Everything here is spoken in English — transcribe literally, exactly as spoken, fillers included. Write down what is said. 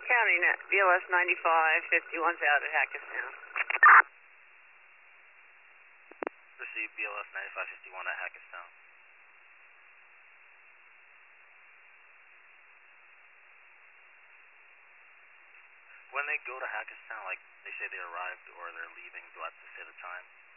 County, B L S ninety-five fifty-one's out at Hackettstown. Received B L S ninety-five fifty-one at Hackettstown. When they go to Hackettstown, like they say they arrived or they're leaving, do I have to say the time?